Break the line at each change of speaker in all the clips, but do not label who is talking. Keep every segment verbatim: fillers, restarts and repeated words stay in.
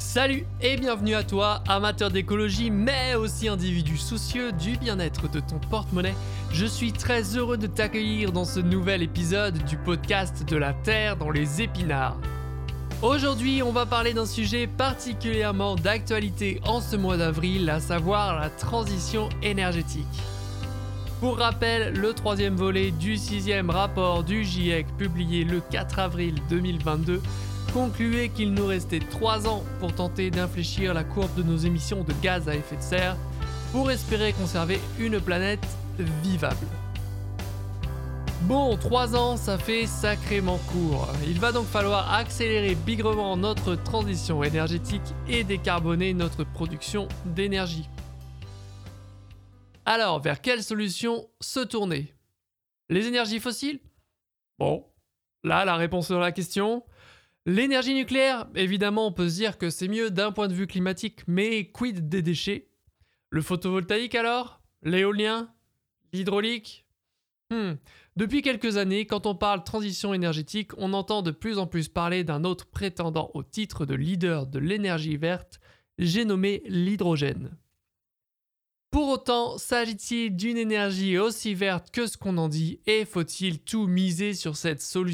Salut et bienvenue à toi, amateur d'écologie mais aussi individu soucieux du bien-être de ton porte-monnaie. Je suis très heureux de t'accueillir dans ce nouvel épisode du podcast de la Terre dans les épinards. Aujourd'hui, on va parler d'un sujet particulièrement d'actualité en ce mois d'avril, à savoir la transition énergétique. Pour rappel, le troisième volet du sixième rapport du GIEC publié le quatre avril deux mille vingt-deux concluait qu'il nous restait trois ans pour tenter d'infléchir la courbe de nos émissions de gaz à effet de serre pour espérer conserver une planète vivable. Bon, trois ans, ça fait sacrément court. Il va donc falloir accélérer bigrement notre transition énergétique et décarboner notre production d'énergie. Alors, vers quelle solution se tourner ? Les énergies fossiles ? Bon, là, la réponse à la question... L'énergie nucléaire, évidemment, on peut se dire que c'est mieux d'un point de vue climatique, mais quid des déchets ? Le photovoltaïque alors ? L'éolien ? L'hydraulique ? hmm. Depuis quelques années, quand on parle transition énergétique, on entend de plus en plus parler d'un autre prétendant au titre de leader de l'énergie verte, j'ai nommé l'hydrogène. Pour autant, s'agit-il d'une énergie aussi verte que ce qu'on en dit et faut-il tout miser sur cette solution ?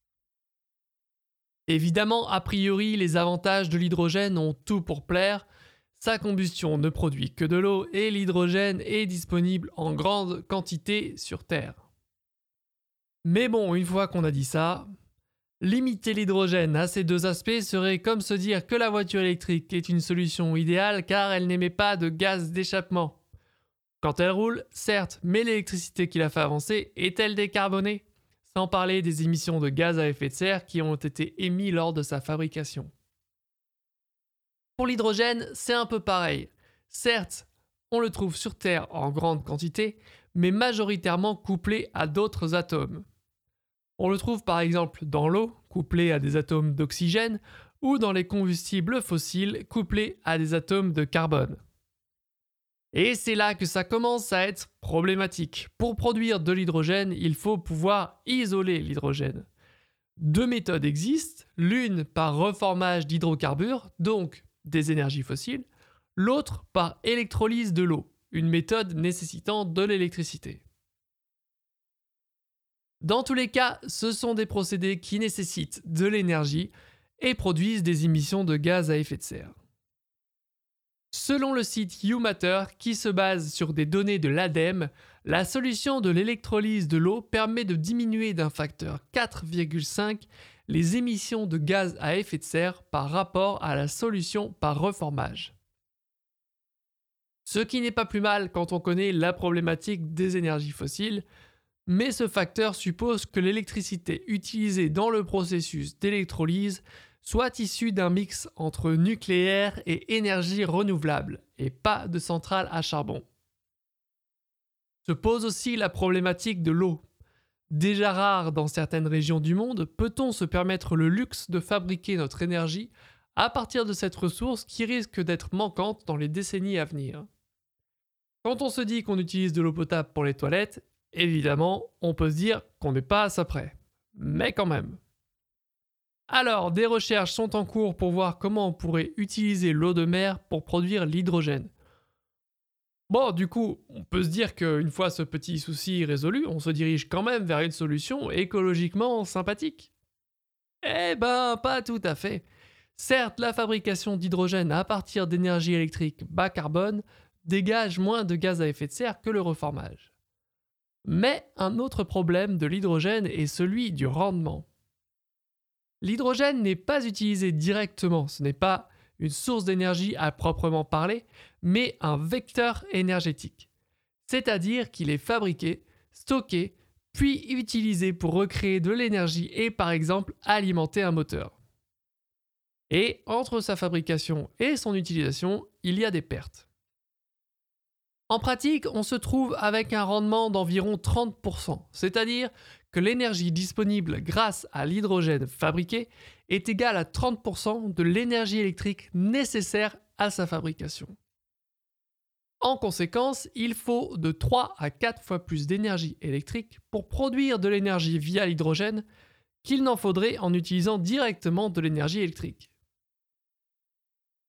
Évidemment, a priori, les avantages de l'hydrogène ont tout pour plaire. Sa combustion ne produit que de l'eau et l'hydrogène est disponible en grande quantité sur Terre. Mais bon, une fois qu'on a dit ça, limiter l'hydrogène à ces deux aspects serait comme se dire que la voiture électrique est une solution idéale car elle n'émet pas de gaz d'échappement. Quand elle roule, certes, mais l'électricité qui la fait avancer est-elle décarbonée ? Sans parler des émissions de gaz à effet de serre qui ont été émis lors de sa fabrication. Pour l'hydrogène, c'est un peu pareil. Certes, on le trouve sur Terre en grande quantité, mais majoritairement couplé à d'autres atomes. On le trouve par exemple dans l'eau, couplé à des atomes d'oxygène, ou dans les combustibles fossiles, couplés à des atomes de carbone. Et c'est là que ça commence à être problématique. Pour produire de l'hydrogène, il faut pouvoir isoler l'hydrogène. Deux méthodes existent, l'une par reformage d'hydrocarbures, donc des énergies fossiles, l'autre par électrolyse de l'eau, une méthode nécessitant de l'électricité. Dans tous les cas, ce sont des procédés qui nécessitent de l'énergie et produisent des émissions de gaz à effet de serre. Selon le site YouMatter, qui se base sur des données de l'A D E M E, la solution de l'électrolyse de l'eau permet de diminuer d'un facteur quatre virgule cinq les émissions de gaz à effet de serre par rapport à la solution par reformage. Ce qui n'est pas plus mal quand on connaît la problématique des énergies fossiles, mais ce facteur suppose que l'électricité utilisée dans le processus d'électrolyse soit issue d'un mix entre nucléaire et énergie renouvelable, et pas de centrale à charbon. Se pose aussi la problématique de l'eau. Déjà rare dans certaines régions du monde, peut-on se permettre le luxe de fabriquer notre énergie à partir de cette ressource qui risque d'être manquante dans les décennies à venir ? Quand on se dit qu'on utilise de l'eau potable pour les toilettes, évidemment, on peut se dire qu'on n'est pas à ça près. Mais quand même. Alors, des recherches sont en cours pour voir comment on pourrait utiliser l'eau de mer pour produire l'hydrogène. Bon, du coup, on peut se dire qu'une fois ce petit souci résolu, on se dirige quand même vers une solution écologiquement sympathique. Eh ben, pas tout à fait. Certes, la fabrication d'hydrogène à partir d'énergie électrique bas carbone dégage moins de gaz à effet de serre que le reformage. Mais un autre problème de l'hydrogène est celui du rendement. L'hydrogène n'est pas utilisé directement, ce n'est pas une source d'énergie à proprement parler, mais un vecteur énergétique. C'est-à-dire qu'il est fabriqué, stocké, puis utilisé pour recréer de l'énergie et par exemple alimenter un moteur. Et entre sa fabrication et son utilisation, il y a des pertes. En pratique, on se trouve avec un rendement d'environ trente pour cent, c'est-à-dire que l'énergie disponible grâce à l'hydrogène fabriqué est égale à trente pour cent de l'énergie électrique nécessaire à sa fabrication. En conséquence, il faut de trois à quatre fois plus d'énergie électrique pour produire de l'énergie via l'hydrogène qu'il n'en faudrait en utilisant directement de l'énergie électrique.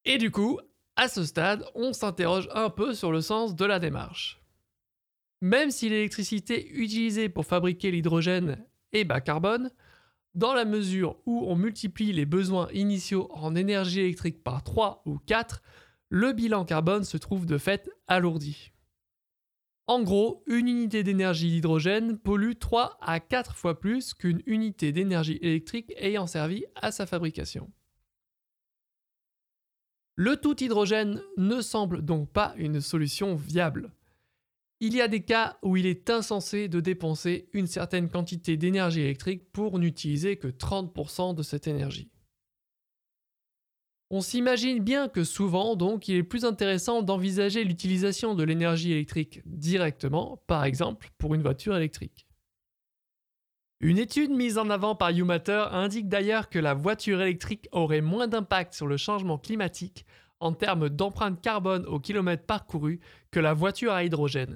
Et du coup, à ce stade, on s'interroge un peu sur le sens de la démarche. Même si l'électricité utilisée pour fabriquer l'hydrogène est bas carbone, dans la mesure où on multiplie les besoins initiaux en énergie électrique par trois ou quatre, le bilan carbone se trouve de fait alourdi. En gros, une unité d'énergie d'hydrogène pollue trois à quatre fois plus qu'une unité d'énergie électrique ayant servi à sa fabrication. Le tout hydrogène ne semble donc pas une solution viable. Il y a des cas où il est insensé de dépenser une certaine quantité d'énergie électrique pour n'utiliser que trente pour cent de cette énergie. On s'imagine bien que souvent, donc, il est plus intéressant d'envisager l'utilisation de l'énergie électrique directement, par exemple pour une voiture électrique. Une étude mise en avant par YouMatter indique d'ailleurs que la voiture électrique aurait moins d'impact sur le changement climatique en termes d'empreinte carbone au kilomètre parcouru que la voiture à hydrogène.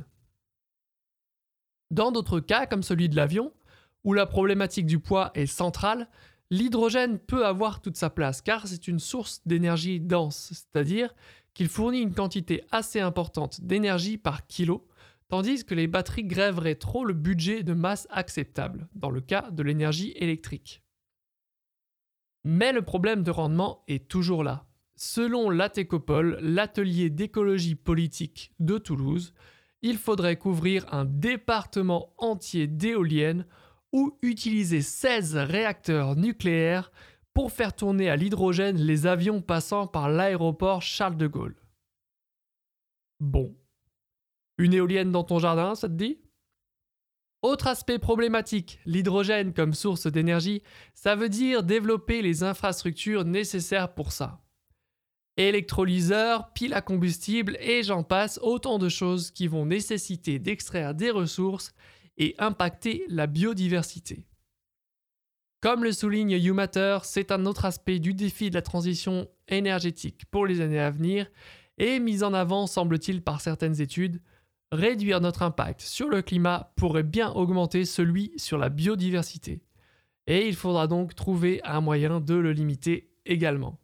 Dans d'autres cas, comme celui de l'avion, où la problématique du poids est centrale, l'hydrogène peut avoir toute sa place car c'est une source d'énergie dense, c'est-à-dire qu'il fournit une quantité assez importante d'énergie par kilo, tandis que les batteries grèveraient trop le budget de masse acceptable, dans le cas de l'énergie électrique. Mais le problème de rendement est toujours là. Selon l'A T C O P O L, l'atelier d'écologie politique de Toulouse, il faudrait couvrir un département entier d'éoliennes ou utiliser seize réacteurs nucléaires pour faire tourner à l'hydrogène les avions passant par l'aéroport Charles de Gaulle. Bon. Une éolienne dans ton jardin, ça te dit ? Autre aspect problématique, l'hydrogène comme source d'énergie, ça veut dire développer les infrastructures nécessaires pour ça. Électrolyseurs, piles à combustible et j'en passe, autant de choses qui vont nécessiter d'extraire des ressources et impacter la biodiversité. Comme le souligne YouMatter, c'est un autre aspect du défi de la transition énergétique pour les années à venir et mis en avant, semble-t-il, par certaines études. Réduire notre impact sur le climat pourrait bien augmenter celui sur la biodiversité. Et il faudra donc trouver un moyen de le limiter également.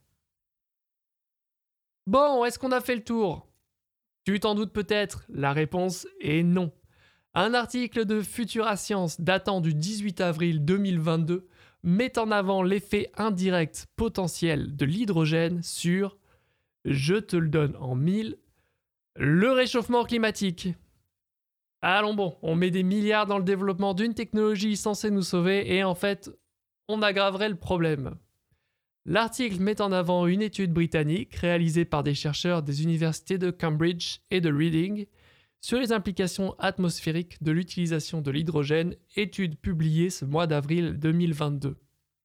Bon, est-ce qu'on a fait le tour ? Tu t'en doutes peut-être, la réponse est non. Un article de Futura Science datant du dix-huit avril deux mille vingt-deux met en avant l'effet indirect potentiel de l'hydrogène sur, je te le donne en mille, le réchauffement climatique. Allons bon, on met des milliards dans le développement d'une technologie censée nous sauver et en fait, on aggraverait le problème. L'article met en avant une étude britannique réalisée par des chercheurs des universités de Cambridge et de Reading sur les implications atmosphériques de l'utilisation de l'hydrogène, étude publiée ce mois d'avril deux mille vingt-deux.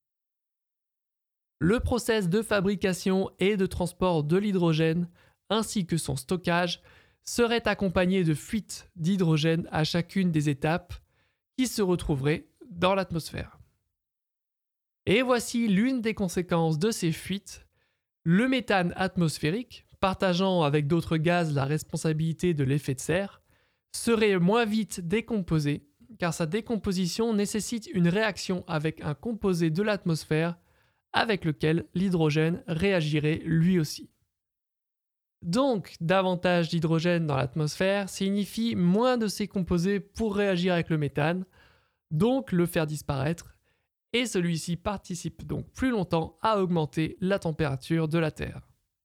Le process de fabrication et de transport de l'hydrogène, ainsi que son stockage, serait accompagné de fuites d'hydrogène à chacune des étapes qui se retrouveraient dans l'atmosphère. Et voici l'une des conséquences de ces fuites, le méthane atmosphérique, partageant avec d'autres gaz la responsabilité de l'effet de serre, serait moins vite décomposé car sa décomposition nécessite une réaction avec un composé de l'atmosphère avec lequel l'hydrogène réagirait lui aussi. Donc, davantage d'hydrogène dans l'atmosphère signifie moins de ces composés pour réagir avec le méthane, donc le faire disparaître, et celui-ci participe donc plus longtemps à augmenter la température de la Terre.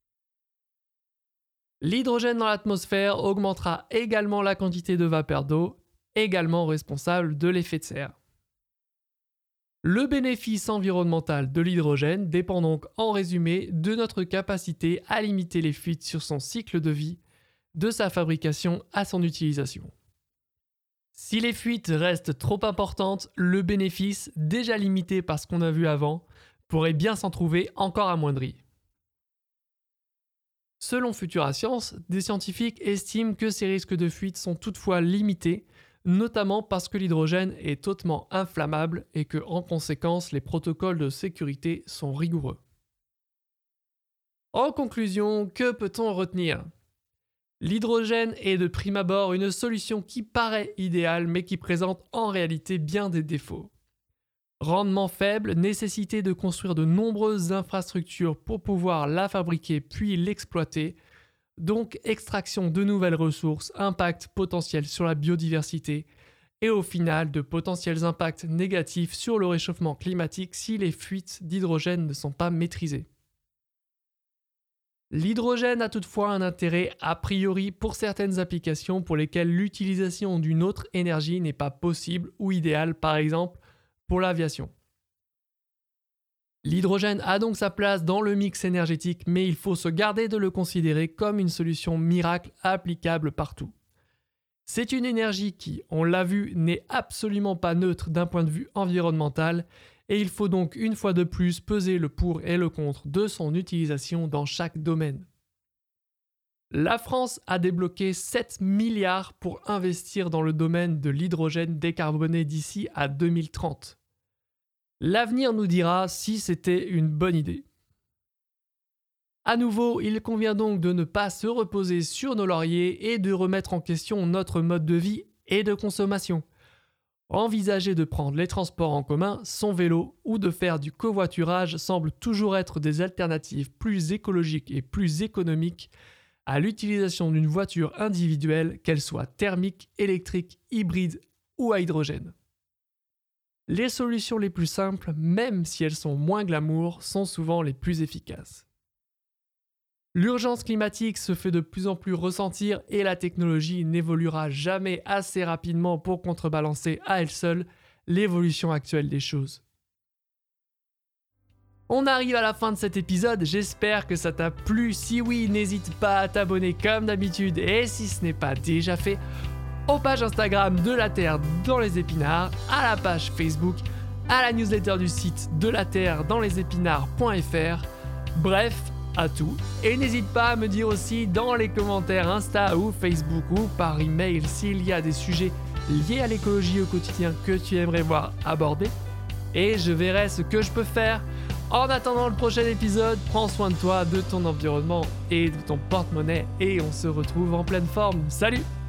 L'hydrogène dans l'atmosphère augmentera également la quantité de vapeur d'eau, également responsable de l'effet de serre. Le bénéfice environnemental de l'hydrogène dépend donc en résumé de notre capacité à limiter les fuites sur son cycle de vie, de sa fabrication à son utilisation. Si les fuites restent trop importantes, le bénéfice, déjà limité par ce qu'on a vu avant, pourrait bien s'en trouver encore amoindri. Selon Futura Science, des scientifiques estiment que ces risques de fuite sont toutefois limités, notamment parce que l'hydrogène est hautement inflammable et que, en conséquence, les protocoles de sécurité sont rigoureux. En conclusion, que peut-on retenir ? L'hydrogène est de prime abord une solution qui paraît idéale mais qui présente en réalité bien des défauts. Rendement faible, nécessité de construire de nombreuses infrastructures pour pouvoir la fabriquer puis l'exploiter. Donc extraction de nouvelles ressources, impact potentiel sur la biodiversité et au final de potentiels impacts négatifs sur le réchauffement climatique si les fuites d'hydrogène ne sont pas maîtrisées. L'hydrogène a toutefois un intérêt a priori pour certaines applications pour lesquelles l'utilisation d'une autre énergie n'est pas possible ou idéale, par exemple pour l'aviation. L'hydrogène a donc sa place dans le mix énergétique, mais il faut se garder de le considérer comme une solution miracle applicable partout. C'est une énergie qui, on l'a vu, n'est absolument pas neutre d'un point de vue environnemental, et il faut donc une fois de plus peser le pour et le contre de son utilisation dans chaque domaine. La France a débloqué sept milliards pour investir dans le domaine de l'hydrogène décarboné d'ici à deux mille trente. L'avenir nous dira si c'était une bonne idée. À nouveau, il convient donc de ne pas se reposer sur nos lauriers et de remettre en question notre mode de vie et de consommation. Envisager de prendre les transports en commun, son vélo ou de faire du covoiturage semble toujours être des alternatives plus écologiques et plus économiques à l'utilisation d'une voiture individuelle, qu'elle soit thermique, électrique, hybride ou à hydrogène. Les solutions les plus simples, même si elles sont moins glamour, sont souvent les plus efficaces. L'urgence climatique se fait de plus en plus ressentir et la technologie n'évoluera jamais assez rapidement pour contrebalancer à elle seule l'évolution actuelle des choses. On arrive à la fin de cet épisode, j'espère que ça t'a plu. Si oui, n'hésite pas à t'abonner comme d'habitude et si ce n'est pas déjà fait, aux pages Instagram de la Terre dans les épinards, à la page Facebook, à la newsletter du site de la Terre dans les épinards point f r. Bref, à tout. Et n'hésite pas à me dire aussi dans les commentaires Insta ou Facebook ou par email s'il y a des sujets liés à l'écologie au quotidien que tu aimerais voir abordés. Et je verrai ce que je peux faire. En attendant le prochain épisode, prends soin de toi, de ton environnement et de ton porte-monnaie et on se retrouve en pleine forme. Salut!